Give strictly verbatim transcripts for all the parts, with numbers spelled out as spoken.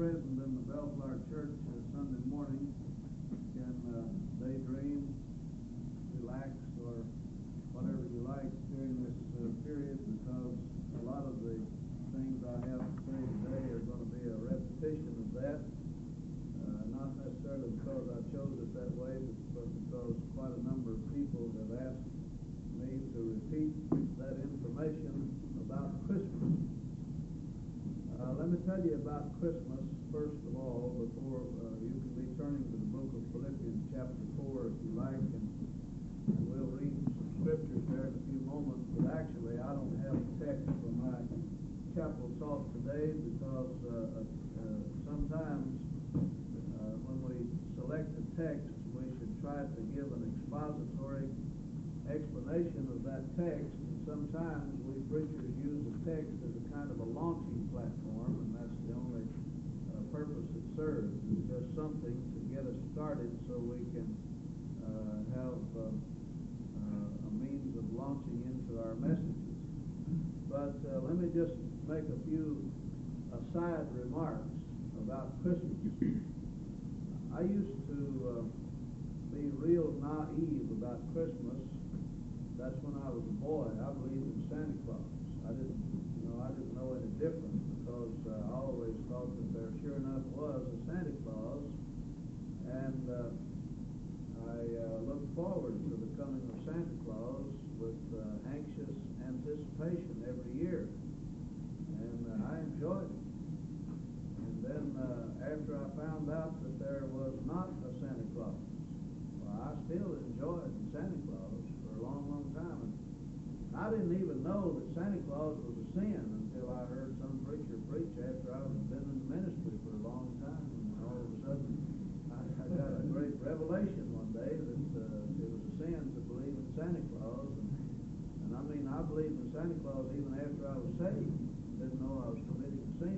present in the Bellflower Church uh, Sunday morning can uh, daydream, relax, or whatever you like during this uh, period, because a lot of the things I have to say today are going to be a repetition of that. Uh, not necessarily because I chose it that way, but, but because quite a number of people have asked me to repeat that information about Christmas. Uh, let me tell you about Christmas, first of all, before uh, you can be turning to the book of Philippians chapter four, if you like, and, and we'll read some scriptures there in a few moments. But actually, I don't have a text for my chapel talk today, because uh, uh, sometimes uh, when we select a text, we should try to give an expository explanation of that text. And sometimes we preachers use a text as a kind of a launching platform, and that's the only uh, purpose it serves. It's just something to get us started so we can uh, have uh, uh, a means of launching into our messages. But uh, let me just make a few aside remarks about Christmas. I used to uh, be real naive about Christmas. That's when I was a boy. I believed in Santa Claus. I didn't, you know, I didn't know any different, because uh, I always thought that there sure enough was a Santa Claus, and uh, I uh, looked forward to the coming of Santa Claus with uh, anxious anticipation every year, and uh, I enjoyed it. And then uh, after I found out that there was not a Santa Claus, well, I still enjoyed Santa Claus for a long, long time. And I didn't even know that Santa Claus was a sin until I heard some preacher preach after I had been in the ministry for a long time. And all of a sudden, I, I got a great revelation one day that uh, it was a sin to believe in Santa Claus. And, and I mean, I believed in Santa Claus even after I was saved. Didn't know I was committing a sin.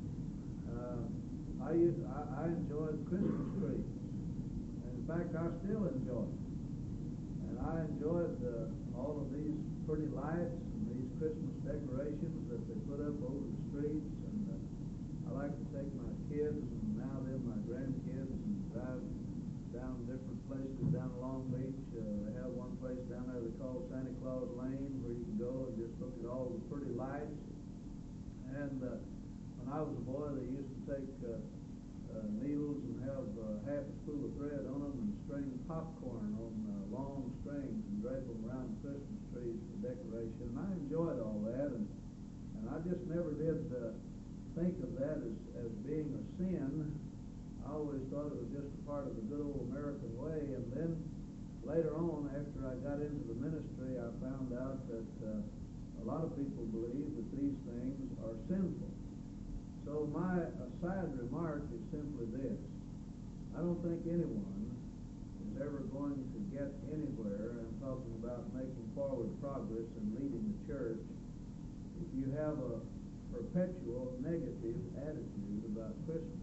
Uh, I, used, I, I enjoyed Christmas trees. And in fact, I still enjoy it. And I enjoyed uh, all of these pretty lights and these Christmas decorations that they put up over the streets. And uh, I like to take my kids, and now then my grandkids, and drive down different places down Long Beach. Uh, they have one place down there they call Santa Claus Lane, where you can go and just look at all the pretty lights. And uh, when I was a boy, they used to take uh, uh, needles and have uh, half a spool of thread on them and string popcorn on uh, long strings and drape them around the Christmas trees for decoration. And I enjoyed all that, and, and I just never did uh, think of that as, as being a sin. I always thought it was just a part of the good old American way. And then later on, after I got into the ministry, I found out that uh, a lot of people believe that these things are sinful. So my aside remark is simply this. I don't think anyone is ever going to get anywhere, and I'm talking about making forward progress and leading the church, if you have a perpetual negative attitude about Christmas.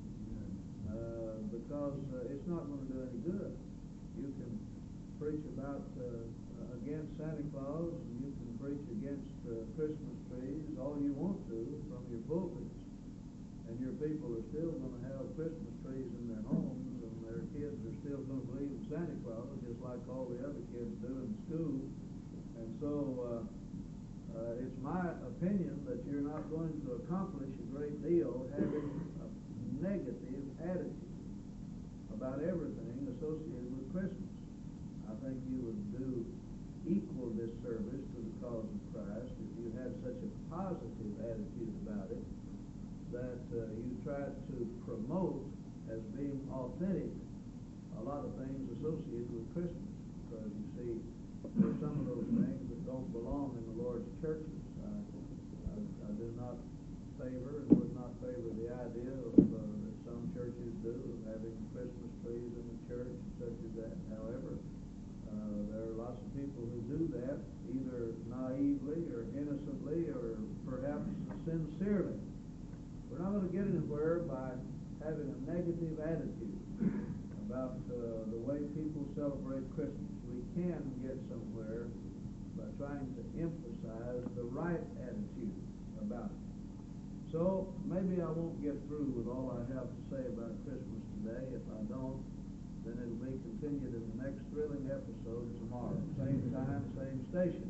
Uh, because uh, it's not going to do any good. You can preach about uh, against Santa Claus, and you can preach against uh, Christmas trees all you want to from your pulpits, and your people are still going to have Christmas trees in their homes, and their kids are still going to believe in Santa Claus, just like all the other kids do in school. And so uh, uh, it's my opinion that you're not going to accomplish a great deal having a negative attitude about everything associated with Christmas. I think you would do equal disservice to the cause of Christ if you had such a positive attitude about it that uh, you tried to promote as being authentic a lot of things associated with Christmas. Because you see, there's some of those things that don't belong in the Lord's churches. I, I, I do not favor and would not favor the idea of, uh, that some churches do of having Christmas trees in the church and such as that. However, uh, there are lots of people who do that either naively or innocently or perhaps sincerely. We're not going to get anywhere by having a negative attitude about uh, the way people celebrate Christmas. We can get somewhere by trying to emphasize the right attitude about it. So maybe I won't get through with all I have to say about Christmas today. If I don't, then it'll be continued in the next thrilling episode tomorrow. Same time, same station.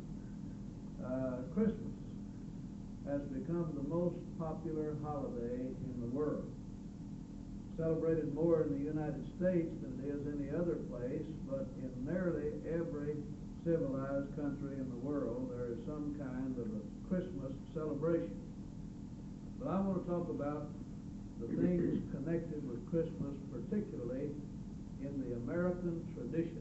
Uh, Christmas has become the most popular holiday in the world. Celebrated more in the United States than it is any other place, but in nearly every civilized country in the world there is some kind of a Christmas celebration. But I want to talk about the things connected with Christmas, particularly in the American tradition.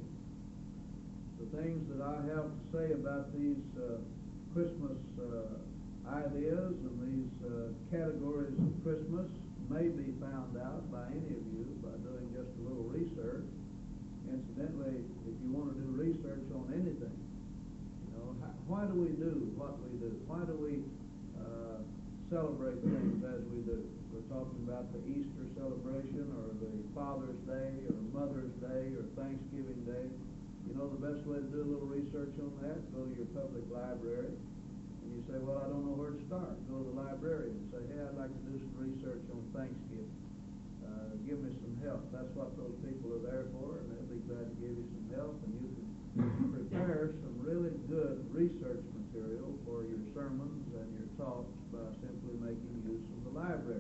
The things that I have to say about these uh, Christmas uh, ideas and these uh, categories of Christmas may be found out by any of you by doing just a little research. Incidentally, if you want to do research on anything, you know, how, why do we do what we do? Why do we uh, celebrate things as we do? We're talking about the Easter celebration or the Father's Day or Mother's Day or Thanksgiving Day. You know the best way to do a little research on that? Go to your public library. And you say, well, I don't know where to start. Go to the librarian and say, hey, I'd like to do some research on Thanksgiving. Uh, give me some help. That's what those people are there for, and they'll be glad to give you some help. And you can prepare some really good research material for your sermons and your talks by simply making use of the library.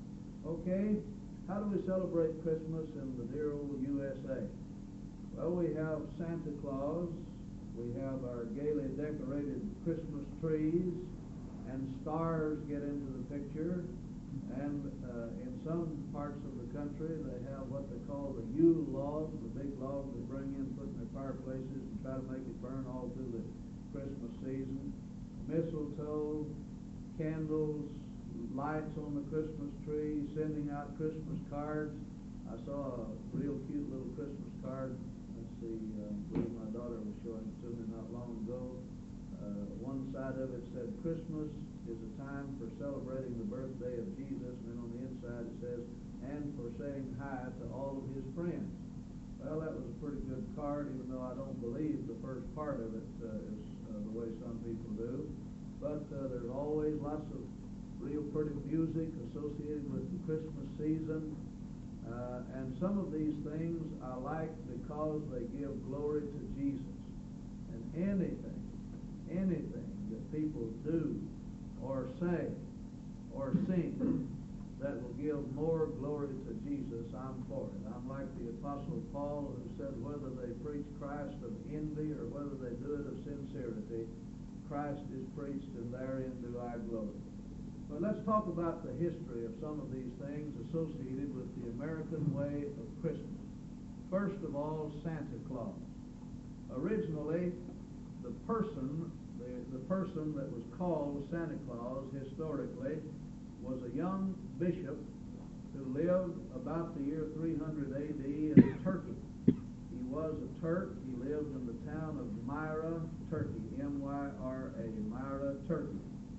Okay, how do we celebrate Christmas in the dear old U S A? Well, we have Santa Claus. We have our gaily decorated Christmas trees, and stars get into the picture. And uh, in some parts of the country, they have what they call the Yule log, the big log they bring in, put in their fireplaces, and try to make it burn all through the Christmas season. Mistletoe, candles, lights on the Christmas tree, sending out Christmas cards. I saw a real cute little Christmas card. Let's see, uh, I believe my daughter was showing it to me not long ago. Uh, one side of it said, Christmas is a time for celebrating the birthday of Jesus, and then on the inside it says, and for saying hi to all of his friends. Well, that was a pretty good card, even though I don't believe the first part of it uh, is uh, the way some people do. But uh, there's always lots of real pretty music associated with the Christmas season. Uh, and some of these things I like because they give glory to Jesus. And anything, anything that people do or say or sing that will give more glory to Jesus, I'm for it. I'm like the Apostle Paul, who said whether they preach Christ of envy or whether they do it of sincerity, Christ is preached, and therein do I glory. But let's talk about the history of some of these things associated with the American way of Christmas. First of all, Santa Claus. Originally, the person, the, the person that was called Santa Claus historically was a young bishop who lived about the year three hundred A D in Turkey. He was a Turk. He lived in the town of Myra, Turkey, M Y R A, Myra, Turkey.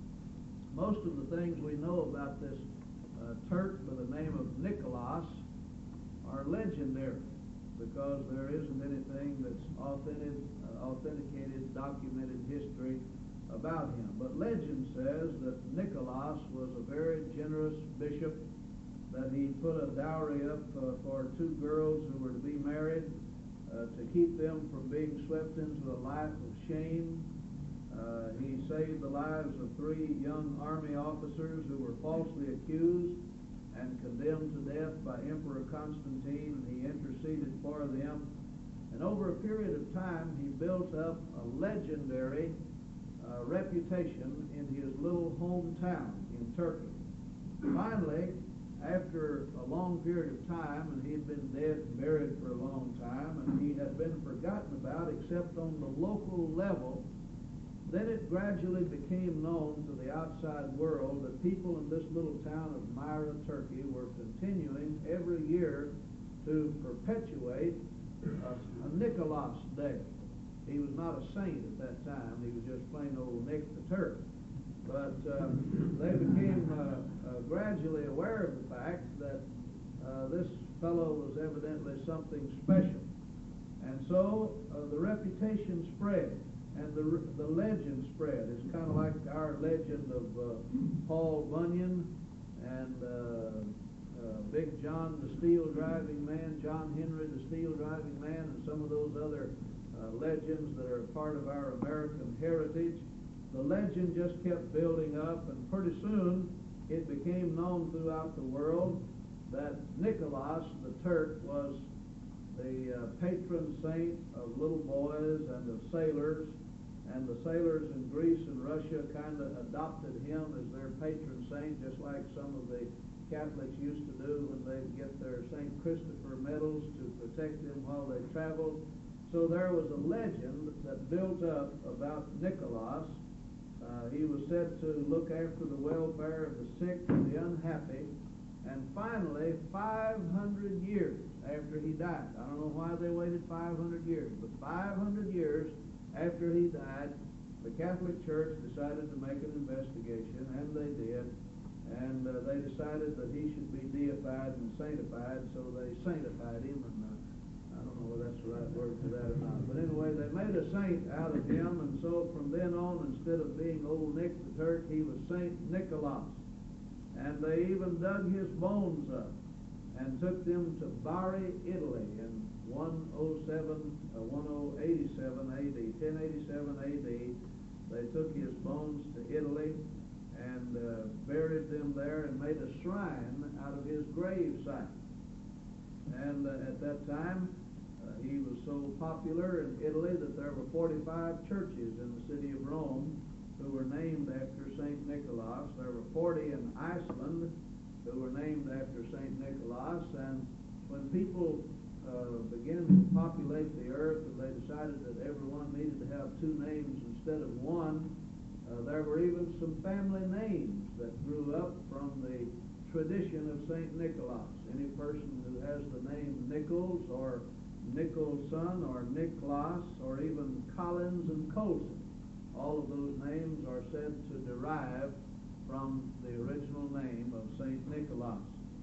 Most of the things we know about this uh, Turk by the name of Nicholas are legendary, because there isn't anything that's authentic, uh, authenticated, documented history about him. But legend says that Nicholas was a very generous bishop, that he put a dowry up uh, for two girls who were to be married uh, to keep them from being swept into a life of shame. Uh, he saved the lives of three young army officers who were falsely accused and condemned to death by Emperor Constantine, and he interceded for them. And over a period of time, he built up a legendary uh, reputation in his little hometown in Turkey. Finally, after a long period of time, and he had been dead and buried for a long time, and he had been forgotten about except on the local level, then it gradually became known to the outside world that people in this little town of Myra, Turkey, were continuing every year to perpetuate a, a Nicholas Day. He was not a saint at that time. He was just plain old Nick the Turk. But uh, they became uh, uh, gradually aware of the fact that uh, this fellow was evidently something special. And so uh, the reputation spread. And the, the legend spread. It's kind of like our legend of uh, Paul Bunyan and uh, uh, Big John the Steel Driving Man, John Henry the Steel Driving Man, and some of those other uh, legends that are part of our American heritage. The legend just kept building up, and pretty soon it became known throughout the world that Nicholas the Turk was the uh, patron saint of little boys and of sailors, and the sailors in Greece and Russia kind of adopted him as their patron saint, just like some of the Catholics used to do when they get their Saint Christopher medals to protect them while they traveled. So there was a legend that built up about Nicholas. Uh, he was said to look after the welfare of the sick and the unhappy. And finally, five hundred years after he died, I don't know why they waited five hundred years, but five hundred years after he died, the Catholic Church decided to make an investigation, and they did. And uh, they decided that he should be deified and sanctified, so they sanctified him. And uh, I don't know whether that's the right word for that or not. But anyway, they made a saint out of him, and so from then on, instead of being old Nick the Turk, he was Saint Nicholas. And they even dug his bones up and took them to Bari, Italy in one oh eighty-seven A D, ten eighty-seven A D. They took his bones to Italy and uh, buried them there and made a shrine out of his grave site. And uh, at that time, uh, he was so popular in Italy that there were forty-five churches in the city of Rome who were named after Saint Nicholas. There were forty in Iceland who were named after Saint Nicholas. And when people uh, began to populate the earth and they decided that everyone needed to have two names instead of one, uh, there were even some family names that grew up from the tradition of Saint Nicholas. Any person who has the name Nichols or Nicholson or Nicholas or even Collins and Colson, all of those names are said to derive from the original name of Saint Nicholas.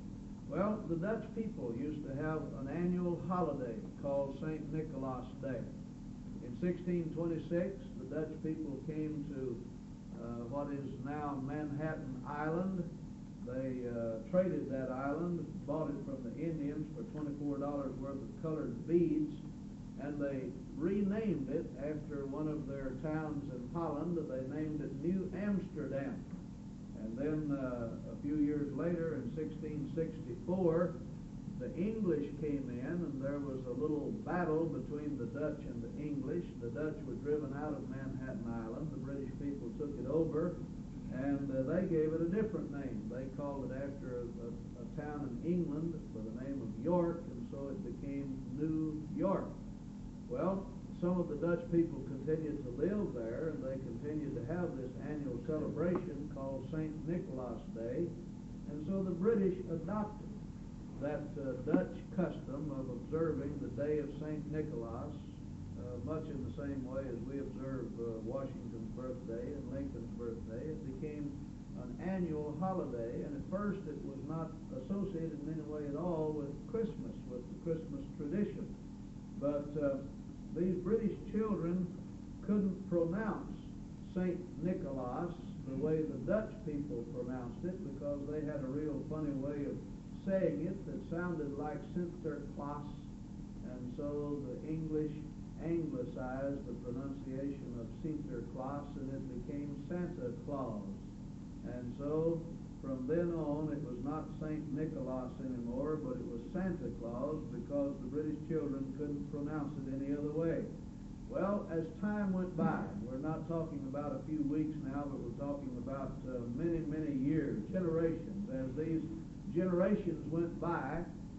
Well, the Dutch people used to have an annual holiday called Saint Nicholas Day. In sixteen twenty-six, the Dutch people came to uh, what is now Manhattan Island. They uh, traded that island, bought it from the Indians for twenty-four dollars worth of colored beads, and they renamed it after one of their towns in Holland. They named it New Amsterdam. And then uh, a few years later, in sixteen sixty-four, the English came in, and there was a little battle between the Dutch and the English. The Dutch were driven out of Manhattan Island. The British people took it over, and uh, they gave it a different name. They called it after a, a, a town in England by the name of York, and so it became New York. Well, some of the Dutch people continued to live there, and they continued to have this annual celebration called Saint Nicholas Day, and so the British adopted that uh, Dutch custom of observing the day of Saint Nicholas, uh, much in the same way as we observe uh, Washington's birthday and Lincoln's birthday. It became an annual holiday, and at first it was not associated in any way at all with Christmas, with the Christmas tradition. But uh, these British children couldn't pronounce Saint Nicholas the way the Dutch people pronounced it, because they had a real funny way of saying it that sounded like Sinterklaas, and so the English anglicized the pronunciation of Sinterklaas, and it became Santa Claus. And so from then on, it was not Saint Nicholas anymore, but it was Santa Claus, because the British children couldn't pronounce it any other way. Well, as time went by, we're not talking about a few weeks now, but we're talking about uh, many, many years, generations. As these generations went by,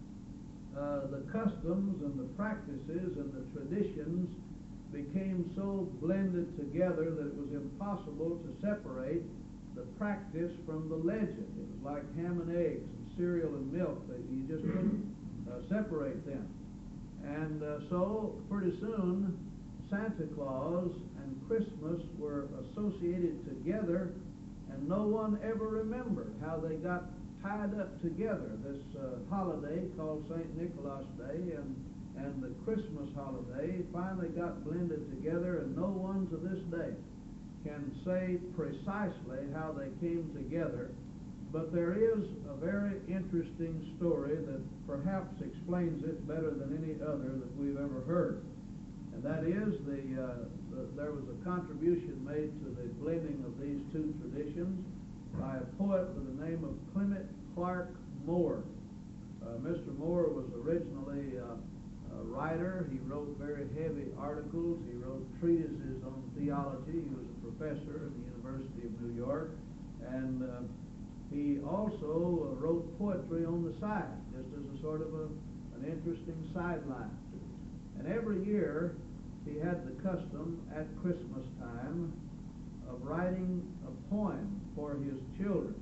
uh, the customs and the practices and the traditions became so blended together that it was impossible to separate the practice from the legend. It was like ham and eggs and cereal and milk, that you just couldn't uh, separate them. And uh, so pretty soon Santa Claus and Christmas were associated together, and no one ever remembered how they got tied up together. This uh, holiday called Saint Nicholas Day and, and the Christmas holiday finally got blended together, and no one to this day can say precisely how they came together. but there is a very interesting story that perhaps explains it better than any other that we've ever heard. And that is the, uh, the there was a contribution made to the blending of these two traditions by a poet with the name of Clement Clarke Moore. Uh, Mister Moore was originally uh, a writer. He wrote very heavy articles. He wrote treatises on theology. He was a professor at the University of New York. And uh, he also uh, wrote poetry on the side, just as a sort of a, an interesting sideline. And every year he had the custom at Christmas time of writing a poem for his children.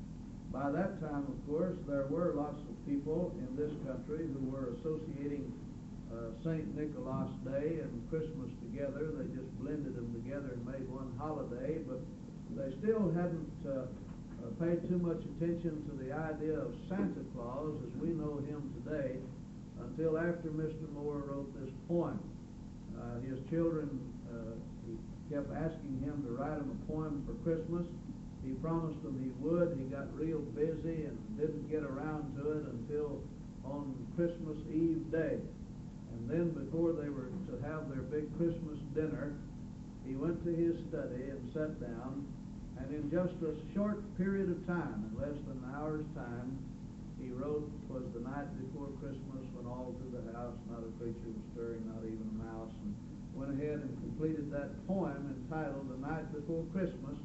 By that time, of course, there were lots of people in this country who were associating uh, Saint Nicholas Day and Christmas together. They just blended them together and made one holiday, but they still hadn't uh, uh, paid too much attention to the idea of Santa Claus as we know him today until after Mister Moore wrote this poem. Uh, his children uh, he kept asking him to write him a poem for Christmas. He promised them he would. He got real busy and didn't get around to it until on Christmas Eve day. And then before they were to have their big Christmas dinner, he went to his study and sat down, and in just a short period of time, in less than an hour's time, he wrote, "'Twas the night before Christmas when all through the house not a creature was stirring, not even a mouse," and went ahead and completed that poem entitled "The Night Before Christmas."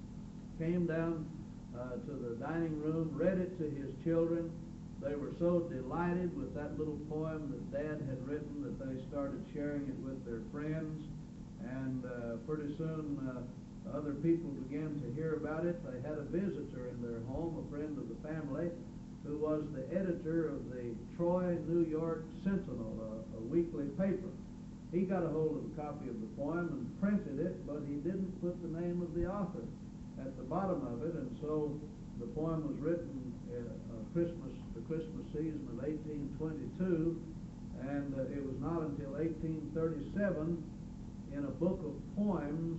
Came down uh, to the dining room, read it to his children. They were so delighted with that little poem that Dad had written that they started sharing it with their friends. And uh, pretty soon uh, other people began to hear about it. They had a visitor in their home, a friend of the family, who was the editor of the Troy, New York Sentinel, a, a weekly paper. He got a hold of a copy of the poem and printed it, but he didn't put the name of the author at the bottom of it, and so the poem was written uh, uh, Christmas, the Christmas season of eighteen twenty-two, and uh, it was not until eighteen thirty-seven in a book of poems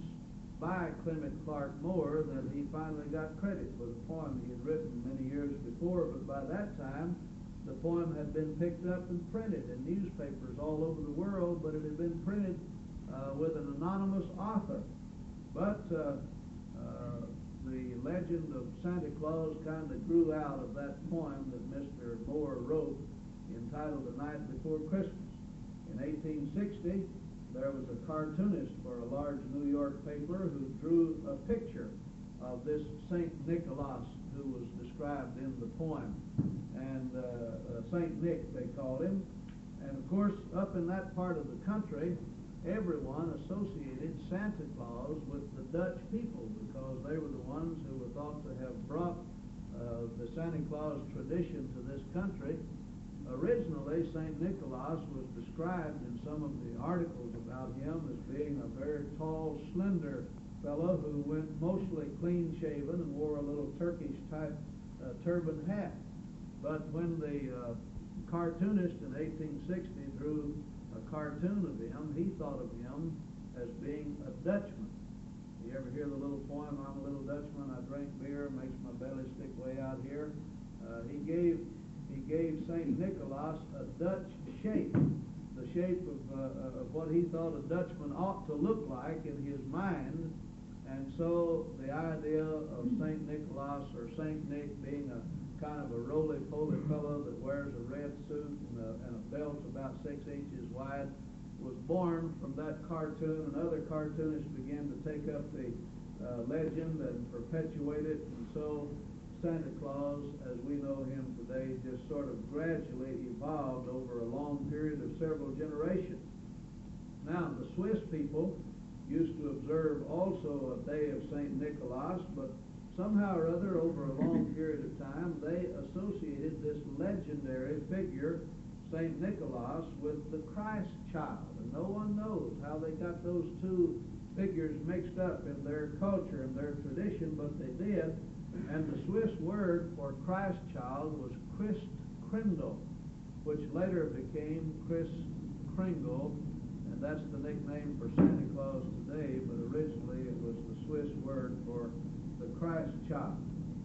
by Clement Clarke Moore that he finally got credit for the poem he had written many years before. But by that time, the poem had been picked up and printed in newspapers all over the world, but it had been printed uh, with an anonymous author. But uh, Uh, the legend of Santa Claus kind of grew out of that poem that Mister Moore wrote entitled "The Night Before Christmas." In eighteen sixty, there was a cartoonist for a large New York paper who drew a picture of this Saint Nicholas who was described in the poem. And uh, uh, Saint Nick, they called him. And of course, up in that part of the country, everyone associated Santa Claus with the Dutch people because they were the ones who were thought to have brought uh, the Santa Claus tradition to this country. Originally, Saint Nicholas was described in some of the articles about him as being a very tall, slender fellow who went mostly clean-shaven and wore a little Turkish-type uh, turban hat. But when the uh, cartoonist in eighteen sixty drew a cartoon of him, he thought of him as being a Dutchman. You ever hear the little poem, "I'm a little Dutchman, I drink beer, makes my belly stick way out here"? Uh, he gave he gave Saint Nicholas a Dutch shape, the shape of, uh, of what he thought a Dutchman ought to look like in his mind. And so the idea of Saint Nicholas or Saint Nick being a kind of a roly-poly fellow that wears a red suit and a, and a belt about six inches wide was born from that cartoon, and other cartoonists began to take up the uh, legend and perpetuate it, and so Santa Claus, as we know him today, just sort of gradually evolved over a long period of several generations. Now, the Swiss people used to observe also a day of Saint Nicholas, but somehow or other, over a long period of time, they associated this legendary figure, Saint Nicholas, with the Christ child. And no one knows how they got those two figures mixed up in their culture and their tradition, but they did. And the Swiss word for Christ child was Christkindl, which later became Kris Kringle, and that's the nickname for Santa Claus today, but originally it was the Swiss word for the Christ child. The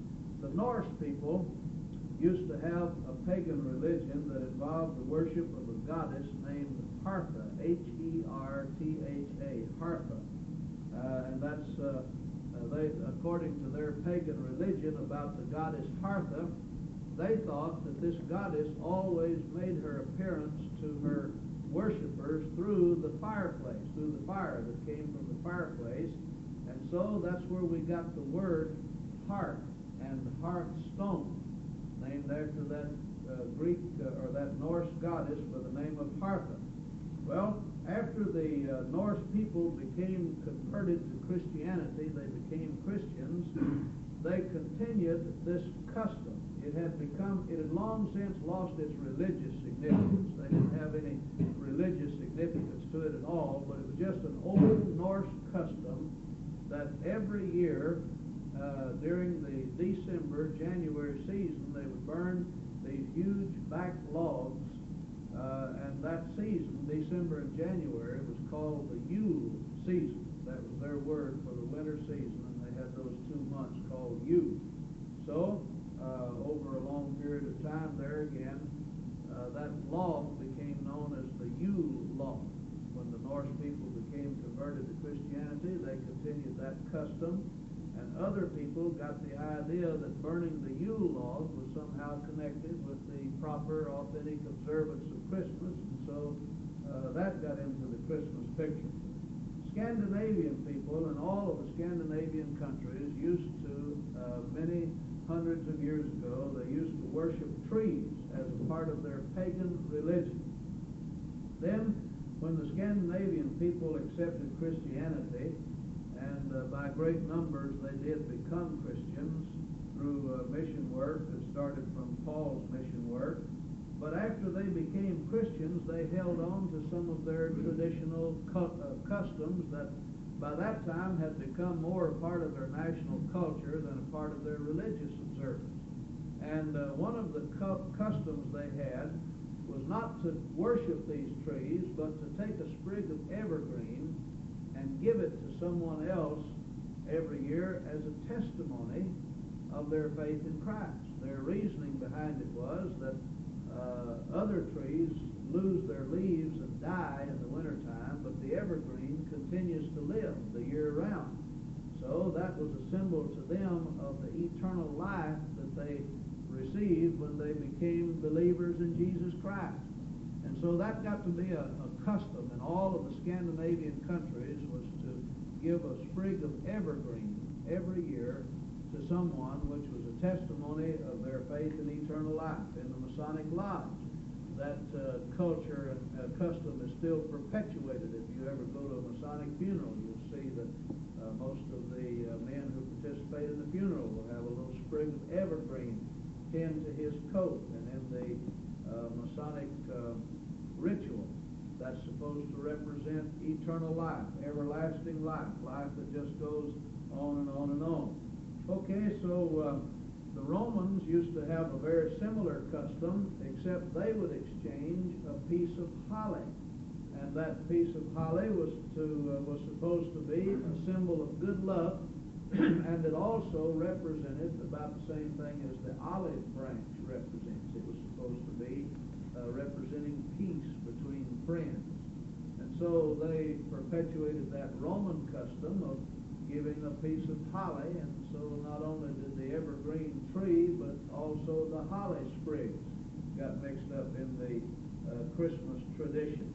the Norse people used to have a pagan religion that involved the worship of a goddess named Hartha, H E R T H A, Hartha. Uh, and that's, uh, uh, they, according to their pagan religion about the goddess Hartha, they thought that this goddess always made her appearance to her worshipers through the fireplace, through the fire that came from the fireplace. And so that's where we got the word heart and hearthstone, named after that uh, Greek uh, or that Norse goddess by the name of Hartha. Well, after the uh, Norse people became converted to Christianity, they became Christians, they continued this custom. It had become, it had long since lost its religious significance. They didn't have any religious significance to it at all, but it was just an old Norse custom that every year uh, during the December, January season, they would burn these huge back logs, uh, and that season, December and January, was called the Yule season. That was their word for the winter season, and they had those two months called Yule. So, uh, over a long period of time there again, uh, that log became known as the Yule log. When the Norse people became converted to Christianity, they continued that custom, and other people got the idea that burning the Yule log was somehow connected with the proper, authentic observance of Christmas, and so uh, that got into the Christmas picture. Scandinavian people and all of the Scandinavian countries used to, uh, many hundreds of years ago, they used to worship trees as a part of their pagan religion. Then, when the Scandinavian people accepted Christianity, and uh, by great numbers they did become Christians through uh, mission work that started from Paul's mission work, but after they became Christians, they held on to some of their traditional cu- uh, customs that by that time had become more a part of their national culture than a part of their religious observance. And uh, one of the cu- customs they had was not to worship these trees, but to take a sprig of evergreen and give it to someone else every year as a testimony of their faith in Christ. Their reasoning behind it was that uh, other trees lose their leaves and die in the wintertime, but the evergreen continues to live the year round. So that was a symbol to them of the eternal life that they received when they became believers in Jesus Christ. And so that got to be a, a custom in all of the Scandinavian countries, was to give a sprig of evergreen every year to someone, which was a testimony of their faith in eternal life. In the Masonic Lodge, that uh, culture and uh, custom is still perpetuated. If you ever go to a Masonic funeral, you'll see that uh, most of the uh, men who participate in the funeral will have a little sprig of evergreen pinned to his coat. And in the uh, Masonic uh, ritual, that's supposed to represent eternal life, everlasting life, life that just goes on and on and on. Okay, so uh, the Romans used to have a very similar custom, except they would exchange a piece of holly. And that piece of holly was to uh, was supposed to be a symbol of good luck, and it also represented about the same thing as the olive branch represents. It was supposed to be uh, representing peace between friends. And so they perpetuated that Roman custom of giving a piece of holly, and so not only did the evergreen tree, but also the holly sprigs got mixed up in the uh, Christmas tradition.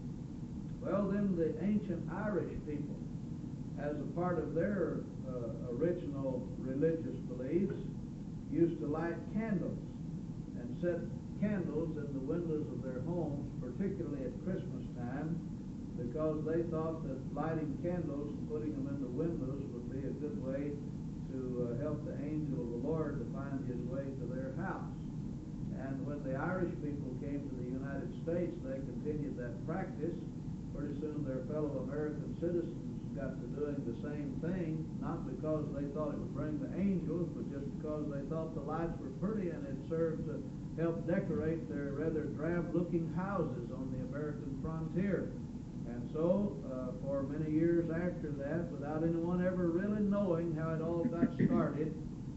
Well, then the ancient Irish people, as a part of their uh, original religious beliefs, used to light candles and set candles in the windows of their homes, particularly at Christmas time, because they thought that lighting candles and putting them in the windows would be a good way to uh, help the angel of the Lord to find his way to their house. And when the Irish people came to the United States, they continued that practice. Pretty soon their fellow American citizens got to doing the same thing, not because they thought it would bring the angels, but just because they thought the lights were pretty and it served to help decorate their rather drab-looking houses on the American frontier. And so, uh, for many years after that, without anyone ever really knowing how it all got started, uh,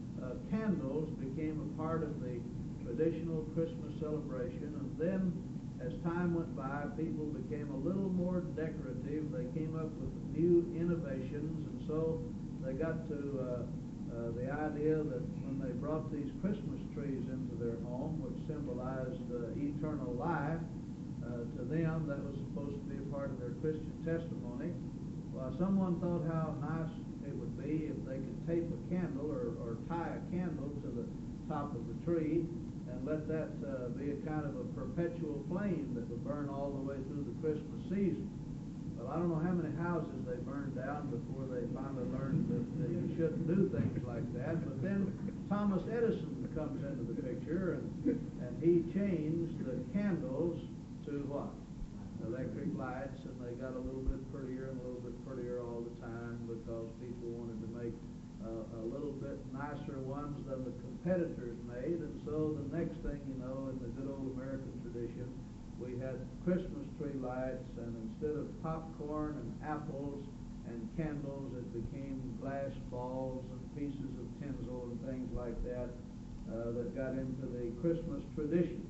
candles became a part of the traditional Christmas celebration, and then as time went by, people became a little more decorative. They came up with new innovations, and so they got to uh, uh, the idea that when they brought these Christmas trees into their home, which symbolized uh, eternal life, uh, to them that was supposed to be a part of their Christian testimony. Well, someone thought how nice it would be if they could tape a candle or, or tie a candle to the top of the tree and let that uh, be a kind of a perpetual flame that would burn all the way through the Christmas season. Well, I don't know how many houses they burned down before they finally learned that uh, you shouldn't do things like that. But then Thomas Edison comes into the picture, and, and he changed the candles to what? Electric lights, and they got a little bit prettier and a little bit prettier all the time because people wanted to make uh, a little bit nicer ones than the competitors made. And so the next thing you know, in the good old American tradition, we had Christmas tree lights, and instead of popcorn and apples and candles, it became glass balls and pieces of tinsel and things like that uh, that got into the Christmas tradition.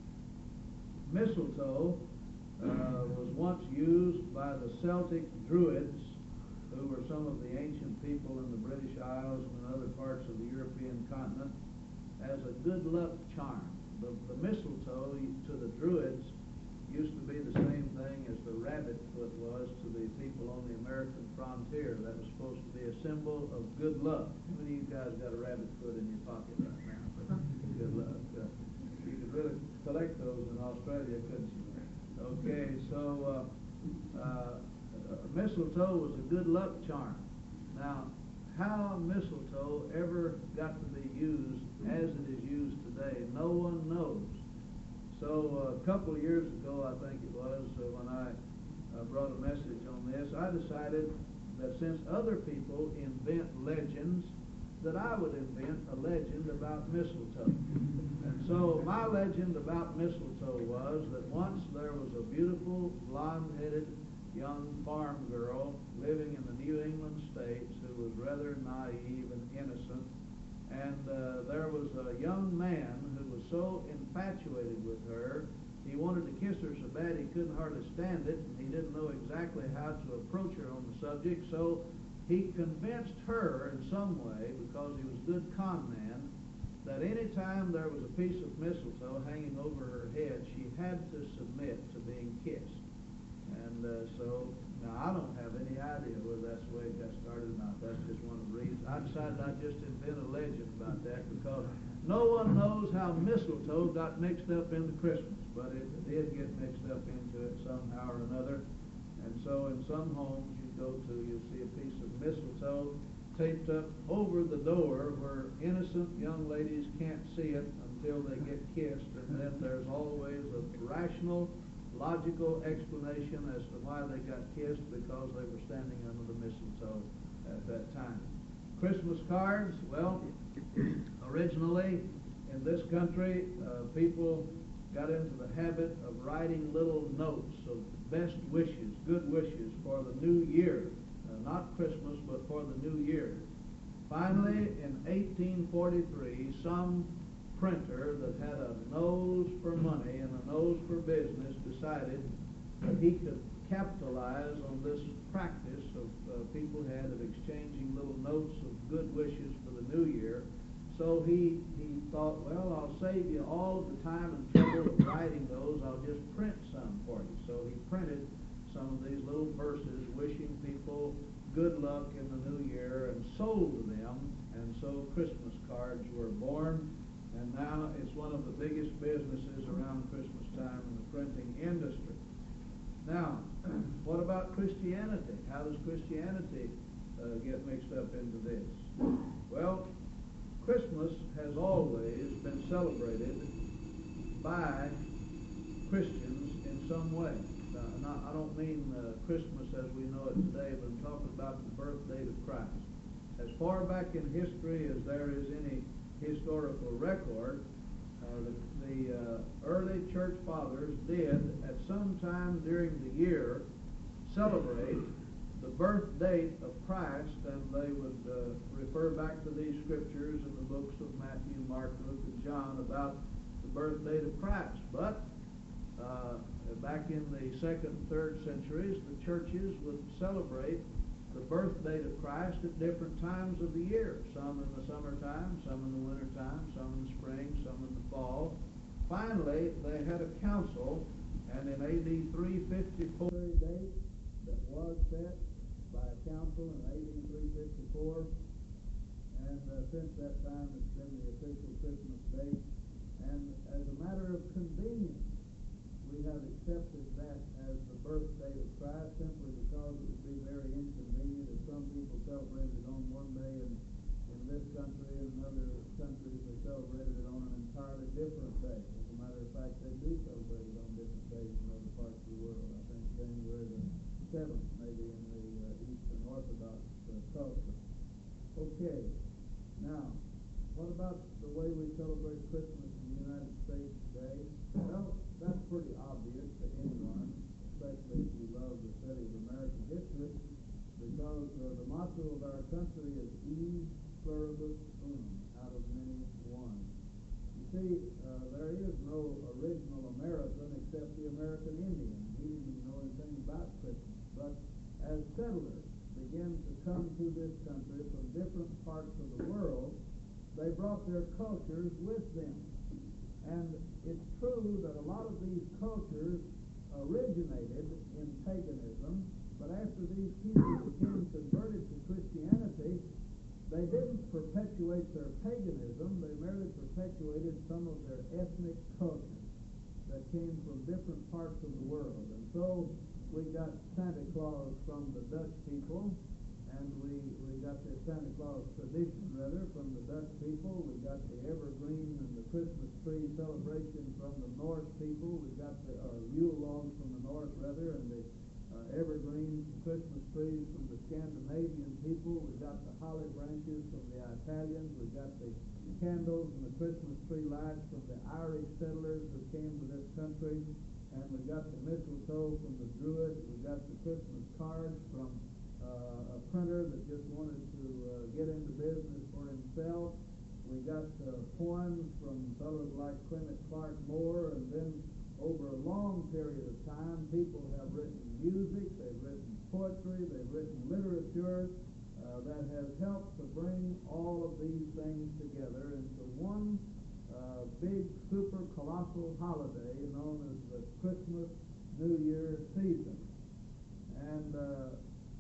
Mistletoe Uh, was once used by the Celtic Druids, who were some of the ancient people in the British Isles and other parts of the European continent, as a good luck charm. The, the mistletoe to the Druids used to be the same thing as the rabbit foot was to the people on the American frontier. That was supposed to be a symbol of good luck. How many of you guys got a rabbit foot in your pocket right now? Good luck. Uh, you could really collect those in Australia, couldn't you? Okay, so uh, uh, mistletoe was a good luck charm. Now, how mistletoe ever got to be used as it is used today, no one knows. So uh, a couple of years ago, I think it was, uh, when I uh, brought a message on this, I decided that since other people invent legends, that I would invent a legend about mistletoe. And so my legend about mistletoe was that once there was a beautiful, blonde-headed young farm girl living in the New England states who was rather naive and innocent, and uh, there was a young man who was so infatuated with her, he wanted to kiss her so bad he couldn't hardly stand it, and he didn't know exactly how to approach her on the subject, so he convinced her in some way, because he was a good con man, that any time there was a piece of mistletoe hanging over her head, she had to submit to being kissed. And uh, so, now I don't have any idea whether that's the way it got started or not. That's just one of the reasons. I decided I'd just invent a legend about that, because no one knows how mistletoe got mixed up into Christmas, but it did get mixed up into it somehow or another. And so in some homes you go to, you'll see a piece of mistletoe taped up over the door where innocent young ladies can't see it until they get kissed, and then there's always a rational, logical explanation as to why they got kissed, because they were standing under the mistletoe at that time. Christmas cards, well, originally in this country, uh, people got into the habit of writing little notes of best wishes, good wishes for the new year. Uh, not Christmas, but for the new year. Finally, in eighteen forty-three, some printer that had a nose for money and a nose for business decided that he could capitalize on this practice of uh, people had of exchanging little notes of good wishes for the new year. So he, he thought, well, I'll save you all of the time and trouble of writing those. I'll just print some for you. So he printed some of these little verses wishing people good luck in the new year and sold them. And so Christmas cards were born. And now it's one of the biggest businesses around Christmas time in the printing industry. Now, what about Christianity? How does Christianity uh, get mixed up into this? Well, Christmas has always been celebrated by Christians in some way. Uh, not, I don't mean uh, Christmas as we know it today, but I'm talking about the birth date of Christ. As far back in history as there is any historical record, uh, the, the uh, early church fathers did at some time during the year celebrate the birth date of Christ, and they would uh, refer back to these scriptures in the books of Matthew, Mark, Luke, and John about the birth date of Christ. But uh, back in the second and third centuries, the churches would celebrate the birth date of Christ at different times of the year. Some in the summertime, some in the wintertime, some in the spring, some in the fall. Finally, they had a council, and in A D three fifty-four, date that was set by a council in A D three fifty-four, and uh, since that time it's been the official Christmas date. And as a matter of convenience, we have accepted that as the birth date of Christ, simply because it would be very inconvenient if some people celebrated it on one day and in this country and in other countries they celebrated it on an entirely different day. As a matter of fact, they do celebrate it on different days in other parts of the world. I think January the seventh, maybe in the uh, Eastern Orthodox uh, culture. Okay, now, what about the way we celebrate Christmas in the United States today? Well, that's pretty obvious to anyone, especially if you love the study of American history, because uh, the motto of our country is E pluribus unum, out of many one. You see, uh, there is no original American except the American Indian. He didn't even know anything about Christmas. But as settlers began to come to this country from different parts of the world, they brought their cultures with them. And it's true that a lot of these cultures originated in paganism, but after these people became converted to Christianity, they didn't perpetuate their paganism, they merely perpetuated some of their ethnic cultures that came from different parts of the world. And so we got Santa Claus from the Dutch people, and we, we got the Santa Claus tradition, rather, from the Dutch people. We got the evergreen and the Christmas tree celebration from the Norse people. We got the uh, Yule logs from the Norse, rather, and the uh, evergreen Christmas trees from the Scandinavian people. We got the holly branches from the Italians. We got the candles and the Christmas tree lights from the Irish settlers who came to this country. And we got the mistletoe from the Druids. We got the Christmas cards from Uh, a printer that just wanted to uh, get into business for himself. We got uh, poems from fellows like Clement Clark Moore, and then over a long period of time, people have written music, they've written poetry, they've written literature uh, that has helped to bring all of these things together into one uh, big, super colossal holiday known as the Christmas New Year season. And uh,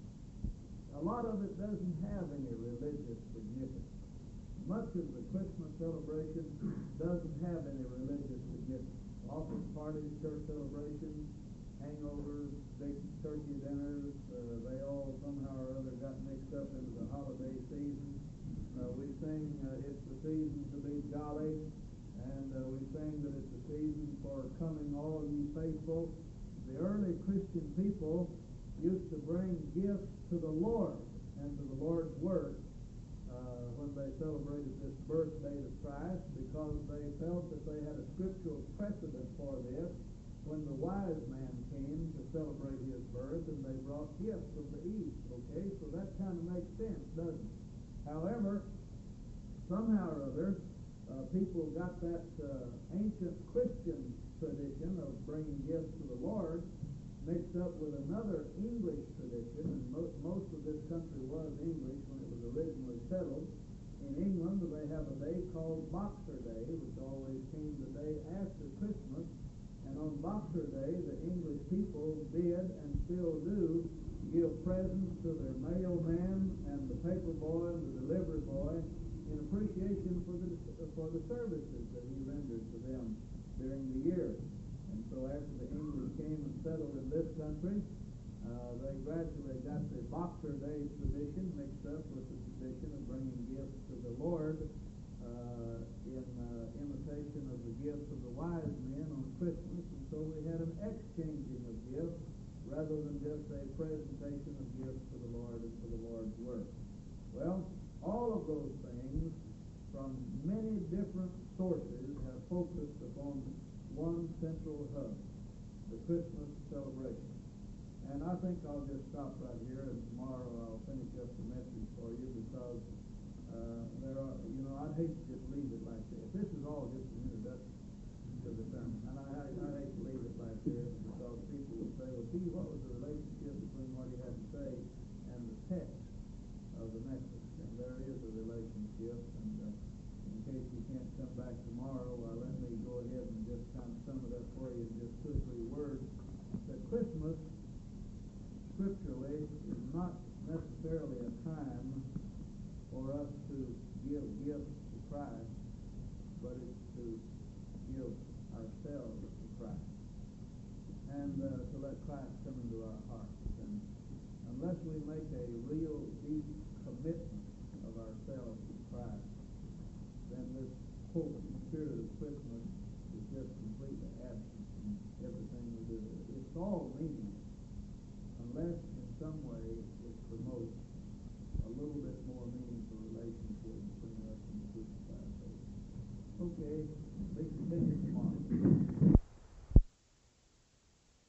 a lot of it doesn't have any religious significance. Much of the Christmas celebration doesn't have any religious significance. Office parties, church celebrations, hangovers, big turkey dinners, uh, they all somehow or other got mixed up into the holiday season. Uh, we sing uh, it's the season to be jolly, and uh, we sing that it's the season for coming all ye faithful. The early Christian people used to bring gifts to the Lord and to the Lord's work uh, when they celebrated this birth date of Christ, because they felt that they had a scriptural precedent for this when the wise man came to celebrate his birth, and they brought gifts from the east. Okay, so that kind of makes sense, doesn't it? However, somehow or other, uh, people got that uh, ancient Christian tradition of bringing gifts to the Lord mixed up with another English tradition, and mo- most of this country was English when it was originally settled. In England, they have a day called Boxer Day, which always came the day after Christmas, and on Boxer Day, the English people did and still do give presents to their mailman and the paper boy and the delivery boy in appreciation for the, for the services that he rendered to them during the year. And so after the English came and settled in this country, uh, they gradually got the Boxer Day tradition mixed up with the tradition of bringing gifts to the Lord uh, in uh, imitation of the gifts of the wise men on Christmas. And so we had an exchanging of gifts rather than just a presentation of gifts to the Lord and to the Lord's work. Well, all of those things from many different sources have focused upon one central hub, the Christmas celebration. And I think I'll just stop right here, and tomorrow I'll finish up the message for you, because uh, there are, you know, I'd hate to just leave it like this. This is all just an introduction to the sermon, and I, I, I'd hate to leave it like this, because people would say, well, gee, what was the relationship between what he had to say and the text of the message? And there is a relationship, and uh, in case you can't come back tomorrow, uh, let me go ahead and just kind of sum it up for you in just two or three words. That Christmas, scripturally, is not necessarily a time for us to give gifts to Christ, but it's to give ourselves to Christ, and uh, to let Christ come into our hearts. And unless we make a real deep commitment of ourselves to Christ, then this quote spirit of Christmas is just completely absent from everything we do. It's all meaningless unless in some way it promotes a little bit more meaningful relationship between us and the crucified Savior. Okay, they continue tomorrow.